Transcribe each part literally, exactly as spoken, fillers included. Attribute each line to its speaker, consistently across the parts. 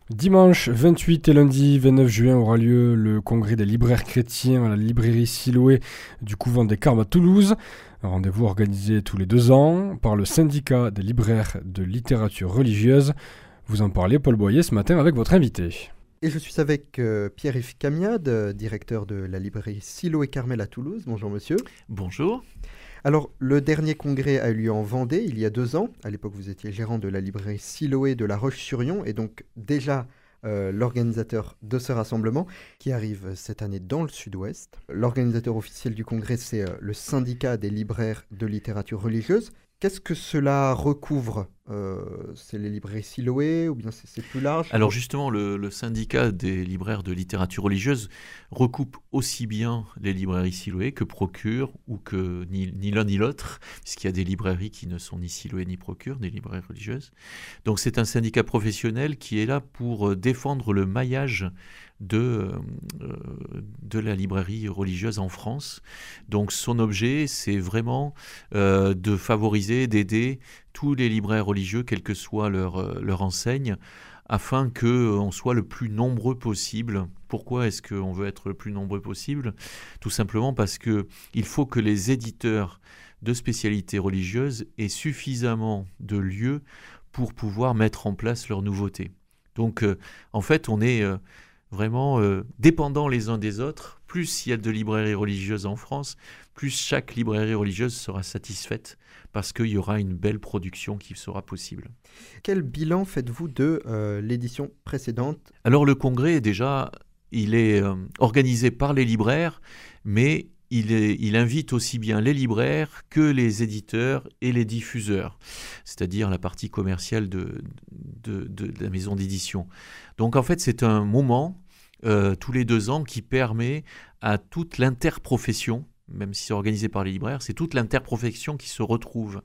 Speaker 1: Dimanche vingt-huit et lundi vingt-neuf juin aura lieu le congrès des libraires chrétiens à la librairie Siloé du couvent des Carmes à Toulouse. Un rendez-vous organisé tous les deux ans par le syndicat des libraires de littérature religieuse. Vous en parlez, Paul Boyer, ce matin avec votre invité.
Speaker 2: Et je suis avec euh, Pierre-Yves Camiade, euh, directeur de la librairie Siloé Carmel à Toulouse. Bonjour monsieur.
Speaker 3: Bonjour.
Speaker 2: Alors, le dernier congrès a eu lieu en Vendée il y a deux ans. À l'époque, vous étiez gérant de la librairie Siloé de La Roche-sur-Yon et donc déjà euh, l'organisateur de ce rassemblement qui arrive cette année dans le sud-ouest. L'organisateur officiel du congrès, c'est euh, le syndicat des libraires de littérature religieuse. Qu'est-ce que cela recouvre euh, C'est les librairies Siloé ou bien c'est, c'est plus large?
Speaker 3: Alors justement, le, le syndicat des libraires de littérature religieuse recoupe aussi bien les librairies Siloé que Procure, ou que ni, ni l'un ni l'autre, puisqu'il y a des librairies qui ne sont ni Siloé ni Procure, des librairies religieuses. Donc c'est un syndicat professionnel qui est là pour défendre le maillage de, euh, de la librairie religieuse en France. Donc son objet, c'est vraiment euh, de favoriser, d'aider tous les libraires religieux, quelle que soit leur, euh, leur enseigne, afin qu'on soit le plus nombreux possible. Pourquoi est-ce qu'on veut être le plus nombreux possible ? Tout simplement parce qu'il faut que les éditeurs de spécialités religieuses aient suffisamment de lieux pour pouvoir mettre en place leurs nouveautés. Donc euh, en fait, on est... Euh, vraiment euh, dépendants les uns des autres. Plus il y a de librairies religieuses en France, plus chaque librairie religieuse sera satisfaite parce qu'il y aura une belle production qui sera possible.
Speaker 2: Quel bilan faites-vous de euh, l'édition précédente ?
Speaker 3: Alors le congrès, déjà, il est euh, organisé par les libraires, mais il, est, il invite aussi bien les libraires que les éditeurs et les diffuseurs, c'est-à-dire la partie commerciale de, de, de, de la maison d'édition. Donc en fait, c'est un moment euh, tous les deux ans qui permet à toute l'interprofession, même si c'est organisé par les libraires, c'est toute l'interprofession qui se retrouve,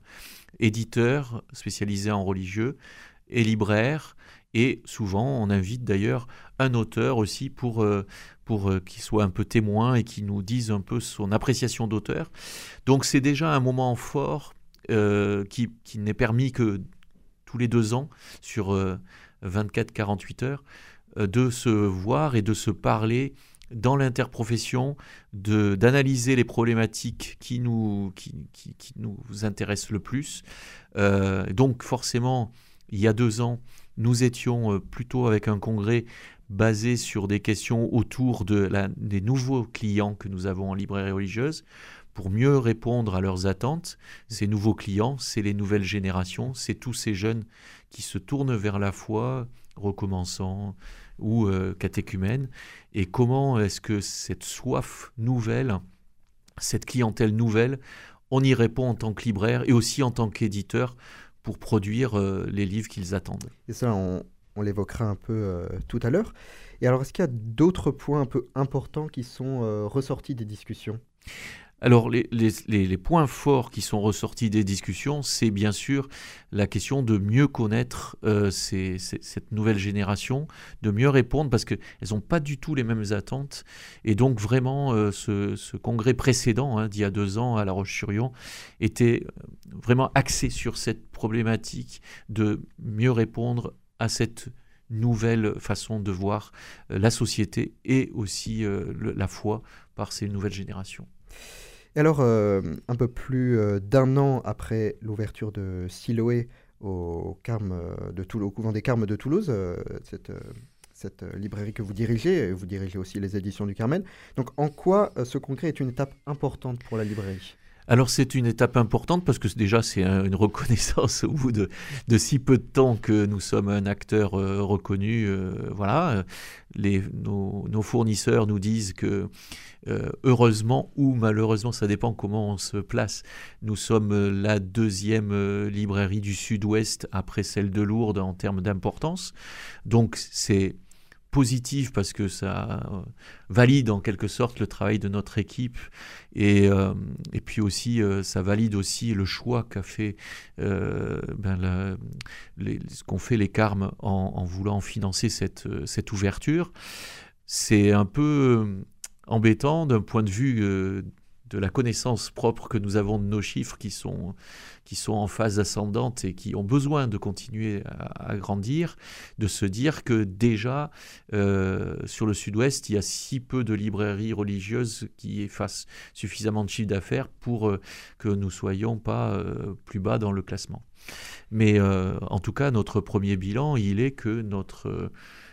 Speaker 3: éditeurs spécialisés en religieux et libraires, et souvent on invite d'ailleurs un auteur aussi pour, euh, pour euh, qu'il soit un peu témoin et qui nous dise un peu son appréciation d'auteur. Donc c'est déjà un moment fort euh, qui, qui n'est permis que tous les deux ans sur euh, vingt-quatre à quarante-huit heures, euh, de se voir et de se parler dans l'interprofession, de, d'analyser les problématiques qui nous, qui, qui, qui nous intéressent le plus. Euh, donc forcément, il y a deux ans, nous étions plutôt avec un congrès basé sur des questions autour de la, des nouveaux clients que nous avons en librairie religieuse, pour mieux répondre à leurs attentes. Ces nouveaux clients, c'est les nouvelles générations, c'est tous ces jeunes qui se tournent vers la foi, recommençant ou euh, catéchumènes. Et comment est-ce que cette soif nouvelle, cette clientèle nouvelle, on y répond en tant que libraire et aussi en tant qu'éditeur pour produire euh, les livres qu'ils attendent.
Speaker 2: Et ça, on, on l'évoquera un peu euh, tout à l'heure. Et alors, est-ce qu'il y a d'autres points un peu importants qui sont euh, ressortis des discussions ?
Speaker 3: Alors, les, les, les points forts qui sont ressortis des discussions, c'est bien sûr la question de mieux connaître euh, ces, ces, cette nouvelle génération, de mieux répondre, parce qu'elles n'ont pas du tout les mêmes attentes. Et donc, vraiment, euh, ce, ce congrès précédent, hein, d'il y a deux ans à La Roche-sur-Yon, était vraiment axé sur cette problématique de mieux répondre à cette nouvelle façon de voir euh, la société et aussi euh, le, la foi par ces nouvelles générations.
Speaker 2: Et alors, euh, un peu plus euh, d'un an après l'ouverture de Siloé au, Carme de Toul- au couvent des Carmes de Toulouse, euh, cette, euh, cette librairie que vous dirigez, et vous dirigez aussi les éditions du Carmel, donc en quoi euh, ce congrès est une étape importante pour la librairie ?
Speaker 3: Alors c'est une étape importante parce que déjà c'est un, une reconnaissance au bout de, de si peu de temps que nous sommes un acteur euh, reconnu. Euh, voilà, les, nos, nos fournisseurs nous disent que euh, heureusement ou malheureusement, ça dépend comment on se place, nous sommes la deuxième euh, librairie du Sud-Ouest après celle de Lourdes en termes d'importance. Donc c'est positif parce que ça euh, valide en quelque sorte le travail de notre équipe et, euh, et puis aussi euh, ça valide aussi le choix qu'a fait euh, ben la, les, ce qu'ont fait les Carmes en, en voulant financer cette, cette ouverture. C'est un peu embêtant d'un point de vue euh, de la connaissance propre que nous avons de nos chiffres qui sont, qui sont en phase ascendante et qui ont besoin de continuer à, à grandir, de se dire que déjà, euh, sur le sud-ouest, il y a si peu de librairies religieuses qui fassent suffisamment de chiffre d'affaires pour euh, que nous ne soyons pas euh, plus bas dans le classement. Mais euh, en tout cas, notre premier bilan, il est que notre, euh,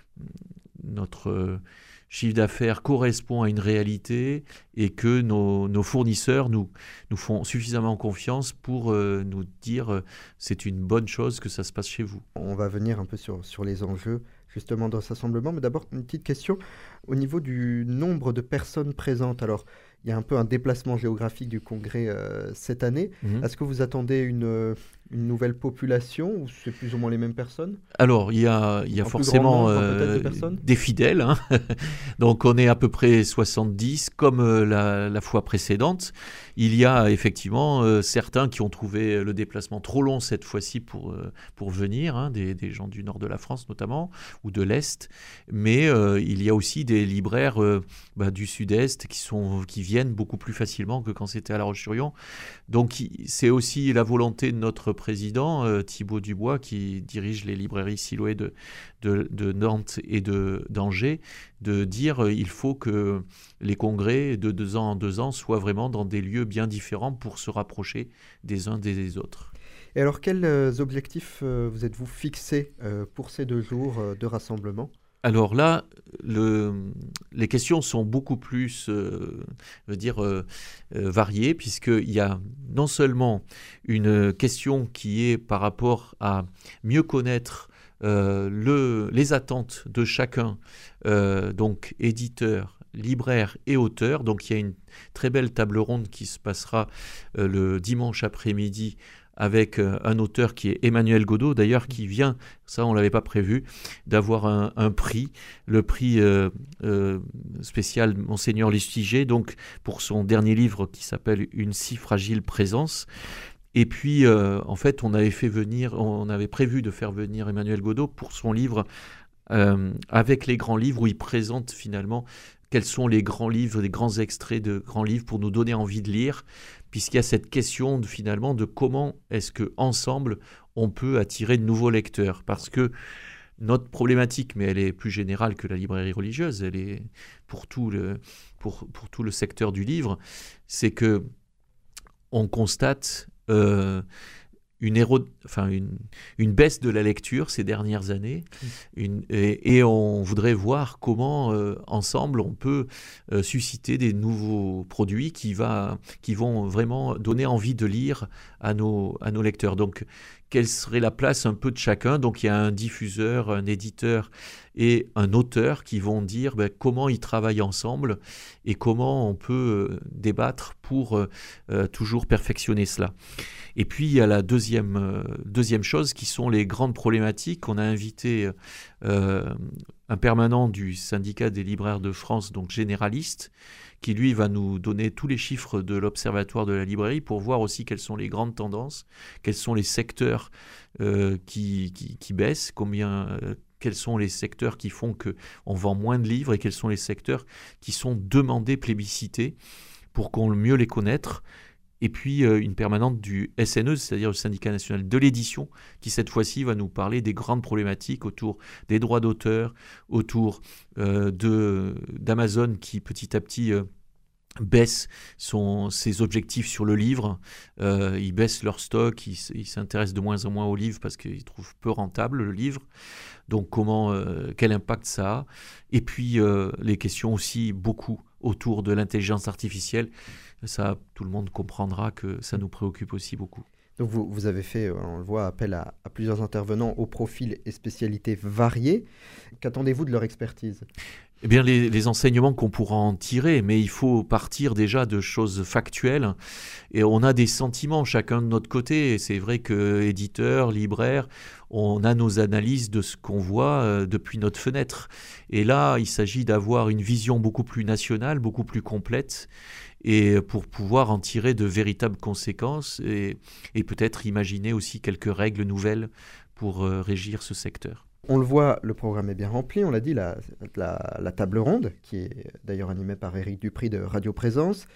Speaker 3: notre euh, chiffre d'affaires correspond à une réalité et que nos, nos fournisseurs nous, nous font suffisamment confiance pour euh, nous dire euh, c'est une bonne chose que ça se passe chez vous.
Speaker 2: On va venir un peu sur, sur les enjeux justement dans ce rassemblement, mais d'abord une petite question au niveau du nombre de personnes présentes. Alors, il y a un peu un déplacement géographique du congrès euh, cette année. Mmh. Est-ce que vous attendez une, une nouvelle population ou c'est plus ou moins les mêmes personnes ?
Speaker 3: Alors, il y a, il y a forcément nombre, euh, des fidèles. Hein. Donc, on est à peu près soixante-dix, comme euh, la, la fois précédente. Il y a effectivement euh, certains qui ont trouvé le déplacement trop long cette fois-ci pour, euh, pour venir, hein, des, des gens du nord de la France notamment, ou de l'Est. Mais euh, il y a aussi des libraires euh, bah, du sud-est qui, sont, qui viennent beaucoup plus facilement que quand c'était à La Roche-sur-Yon. Donc, c'est aussi la volonté de notre président, euh, Thibaut Dubois, qui dirige les librairies Siloé de, de, de Nantes et de, d'Angers, de dire euh, il faut que les congrès de deux ans en deux ans soient vraiment dans des lieux bien différents pour se rapprocher des uns des autres.
Speaker 2: Et alors, quels euh, objectifs euh, vous êtes-vous fixés euh, pour ces deux jours euh, de rassemblement ?
Speaker 3: Alors là, le, les questions sont beaucoup plus euh, je veux dire, euh, euh, variées, puisqu'il y a non seulement une question qui est par rapport à mieux connaître euh, le, les attentes de chacun, euh, donc éditeur, libraire et auteur. Donc il y a une très belle table ronde qui se passera euh, le dimanche après-midi avec un auteur qui est Emmanuel Godot, d'ailleurs, qui vient, ça on ne l'avait pas prévu, d'avoir un, un prix, le prix euh, euh, spécial Monseigneur Lustiger, donc pour son dernier livre qui s'appelle « Une si fragile présence ». Et puis, euh, en fait, on avait fait venir, on avait prévu de faire venir Emmanuel Godot pour son livre euh, avec les grands livres, où il présente finalement quels sont les grands livres, les grands extraits de grands livres pour nous donner envie de lire, puisqu'il y a cette question de, finalement de comment est-ce qu'ensemble on peut attirer de nouveaux lecteurs. Parce que notre problématique, mais elle est plus générale que la librairie religieuse, elle est pour tout le, pour, pour tout le secteur du livre, c'est qu'on constate euh, une, éro... enfin, une, une baisse de la lecture ces dernières années une, et, et on voudrait voir comment euh, ensemble on peut euh, susciter des nouveaux produits qui, va, qui vont vraiment donner envie de lire à nos, à nos lecteurs. Donc quelle serait la place un peu de chacun? Donc il y a un diffuseur, un éditeur et un auteur qui vont dire ben, comment ils travaillent ensemble et comment on peut euh, débattre pour euh, toujours perfectionner cela. Et puis, il y a la deuxième, euh, deuxième chose qui sont les grandes problématiques. On a invité euh, un permanent du syndicat des libraires de France, donc généraliste, qui lui va nous donner tous les chiffres de l'Observatoire de la librairie pour voir aussi quelles sont les grandes tendances, quels sont les secteurs euh, qui, qui, qui baissent, combien, euh, quels sont les secteurs qui font qu'on vend moins de livres et quels sont les secteurs qui sont demandés, plébiscités pour qu'on mieux les connaître. Et puis euh, une permanente du S N E, c'est-à-dire le syndicat national de l'édition, qui cette fois-ci va nous parler des grandes problématiques autour des droits d'auteur, autour euh, de, d'Amazon qui petit à petit euh, baisse son, ses objectifs sur le livre. Euh, ils baissent leur stock, ils, ils s'intéressent de moins en moins au livre parce qu'ils trouvent peu rentable le livre. Donc comment, euh, quel impact ça a? Et puis euh, les questions aussi beaucoup autour de l'intelligence artificielle. Ça, tout le monde comprendra que ça nous préoccupe aussi beaucoup.
Speaker 2: Donc vous, vous avez fait, on le voit, appel à, à plusieurs intervenants aux profils et spécialités variés. Qu'attendez-vous de leur expertise ?
Speaker 3: Eh bien, les, les enseignements qu'on pourra en tirer, mais il faut partir déjà de choses factuelles. Et on a des sentiments chacun de notre côté. Et c'est vrai que éditeurs, libraires, on a nos analyses de ce qu'on voit euh, depuis notre fenêtre. Et là, il s'agit d'avoir une vision beaucoup plus nationale, beaucoup plus complète, et pour pouvoir en tirer de véritables conséquences et, et peut-être imaginer aussi quelques règles nouvelles pour euh, régir ce secteur.
Speaker 2: On le voit, le programme est bien rempli, on l'a dit, la, la, la table ronde, qui est d'ailleurs animée par Éric Dupry de Radio Présence.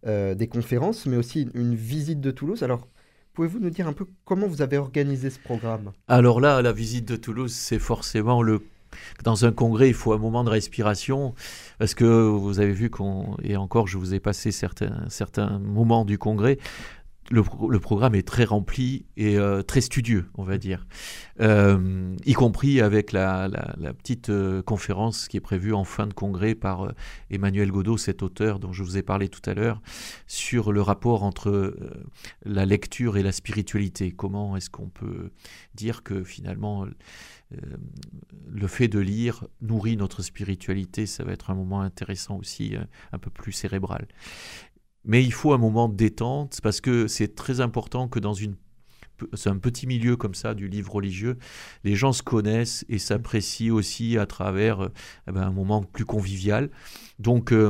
Speaker 2: euh, des conférences, mais aussi une visite de Toulouse. Alors, pouvez-vous nous dire un peu comment vous avez organisé ce programme?
Speaker 3: Alors là, la visite de Toulouse, c'est forcément le... Dans un congrès, il faut un moment de respiration, parce que vous avez vu qu'on... Et encore, je vous ai passé certains, certains moments du congrès. Le, le programme est très rempli et euh, très studieux, on va dire, euh, y compris avec la, la, la petite euh, conférence qui est prévue en fin de congrès par euh, Emmanuel Godeau, cet auteur dont je vous ai parlé tout à l'heure, sur le rapport entre euh, la lecture et la spiritualité. Comment est-ce qu'on peut dire que finalement euh, le fait de lire nourrit notre spiritualité? Ça va être un moment intéressant aussi, euh, un peu plus cérébral. Mais il faut un moment de détente parce que c'est très important que dans une, c'est un petit milieu comme ça du livre religieux, les gens se connaissent et s'apprécient aussi à travers eh ben, un moment plus convivial. Donc, euh,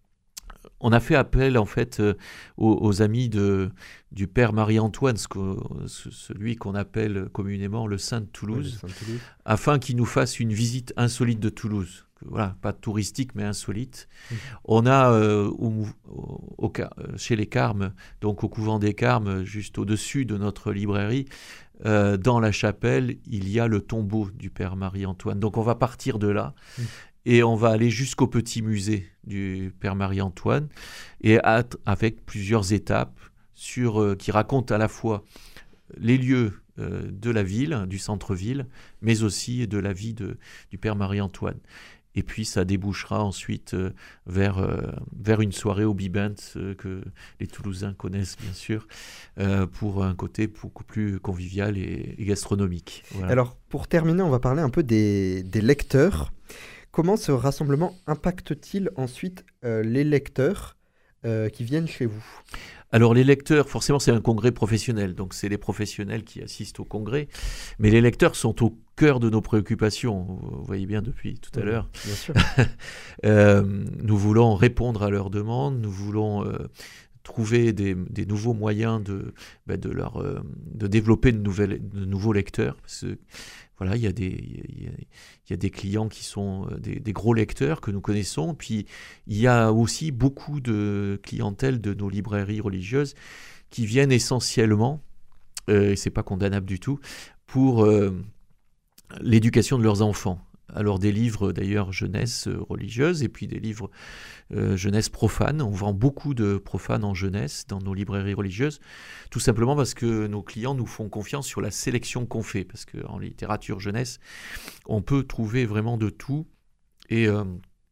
Speaker 3: on a fait appel en fait euh, aux, aux amis de, du Père Marie-Antoine, ce que, ce, celui qu'on appelle communément le Saint de Toulouse,
Speaker 2: Oui, Saint-Toulouse.
Speaker 3: afin qu'il nous fasse une visite insolite de Toulouse. Voilà, pas touristique mais insolite. Mmh. On a euh, au, au, au, chez les Carmes, donc au couvent des Carmes, juste au-dessus de notre librairie, euh, dans la chapelle, il y a le tombeau du Père Marie-Antoine. Donc on va partir de là mmh. et on va aller jusqu'au petit musée du Père Marie-Antoine, et à, avec plusieurs étapes sur, euh, qui racontent à la fois les lieux euh, de la ville, du centre-ville, mais aussi de la vie de, du Père Marie-Antoine. Et puis ça débouchera ensuite euh, vers, euh, vers une soirée au Bibent euh, que les Toulousains connaissent bien sûr, euh, pour un côté beaucoup plus convivial et, et gastronomique. Voilà.
Speaker 2: Alors pour terminer, on va parler un peu des, des lecteurs. Comment ce rassemblement impacte-t-il ensuite euh, les lecteurs euh, qui viennent chez vous?
Speaker 3: Alors les lecteurs, forcément c'est un congrès professionnel, donc c'est les professionnels qui assistent au congrès, mais les lecteurs sont au cœur de nos préoccupations, vous voyez bien depuis tout à
Speaker 2: oui,
Speaker 3: l'heure.
Speaker 2: Bien sûr.
Speaker 3: euh, nous voulons répondre à leurs demandes, nous voulons euh, trouver des, des nouveaux moyens de, bah, de, leur, euh, de développer de, nouvelles, de nouveaux lecteurs, parce que, voilà, il y a des, il y a, il y a des clients qui sont des, des gros lecteurs que nous connaissons. Puis il y a aussi beaucoup de clientèle de nos librairies religieuses qui viennent essentiellement, euh, et c'est pas condamnable du tout, pour euh, l'éducation de leurs enfants. Alors des livres d'ailleurs jeunesse euh, religieuse et puis des livres euh, jeunesse profane. On vend beaucoup de profanes en jeunesse dans nos librairies religieuses, tout simplement parce que nos clients nous font confiance sur la sélection qu'on fait, parce qu'en littérature jeunesse, on peut trouver vraiment de tout et, euh,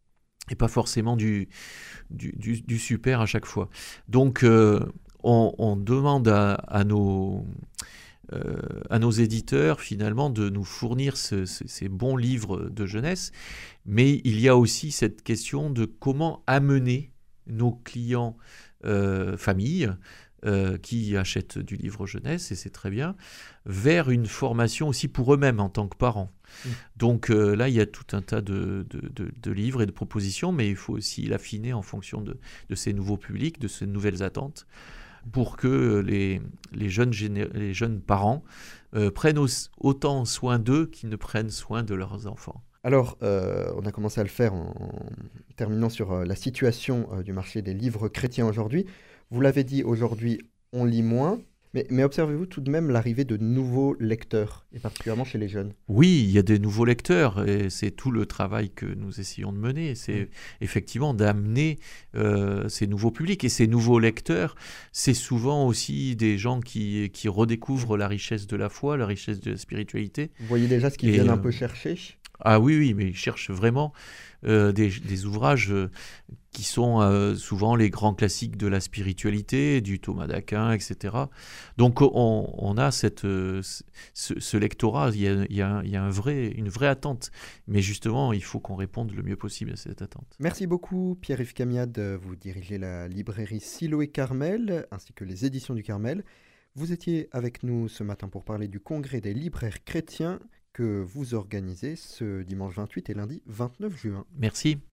Speaker 3: et pas forcément du, du, du, du super à chaque fois. Donc euh, on, on demande à, à nos... Euh, à nos éditeurs finalement de nous fournir ce, ce, ces bons livres de jeunesse, mais il y a aussi cette question de comment amener nos clients euh, familles euh, qui achètent du livre jeunesse, et c'est très bien, vers une formation aussi pour eux-mêmes en tant que parents. Mmh. Donc euh, là, il y a tout un tas de, de, de, de livres et de propositions, mais il faut aussi l'affiner en fonction de, de ces nouveaux publics, de ces nouvelles attentes, pour que les, les, jeunes, géné- les jeunes parents euh, prennent au- autant soin d'eux qu'ils ne prennent soin de leurs enfants.
Speaker 2: Alors, euh, on a commencé à le faire en, en terminant sur euh, la situation euh, du marché des livres chrétiens aujourd'hui. Vous l'avez dit, aujourd'hui, on lit moins. Mais, mais observez-vous tout de même l'arrivée de nouveaux lecteurs, et particulièrement chez les jeunes?
Speaker 3: Oui, il y a des nouveaux lecteurs, et c'est tout le travail que nous essayons de mener, c'est mmh. effectivement d'amener euh, ces nouveaux publics. Et ces nouveaux lecteurs, c'est souvent aussi des gens qui, qui redécouvrent la richesse de la foi, la richesse de la spiritualité.
Speaker 2: Vous voyez déjà ce qu'ils et, viennent un peu chercher?
Speaker 3: Ah oui, oui, mais ils cherchent vraiment euh, des, des ouvrages euh, qui sont euh, souvent les grands classiques de la spiritualité, du Thomas d'Aquin, et cetera. Donc on, on a cette, euh, ce, ce lectorat, il y a, il y a, il y a un vrai, une vraie attente. Mais justement, il faut qu'on réponde le mieux possible à cette attente.
Speaker 2: Merci beaucoup Pierre-Yves Camiade, vous dirigez la librairie Siloé Carmel, ainsi que les éditions du Carmel. Vous étiez avec nous ce matin pour parler du congrès des libraires chrétiens que vous organisez ce dimanche vingt-huit et lundi vingt-neuf juin.
Speaker 3: Merci.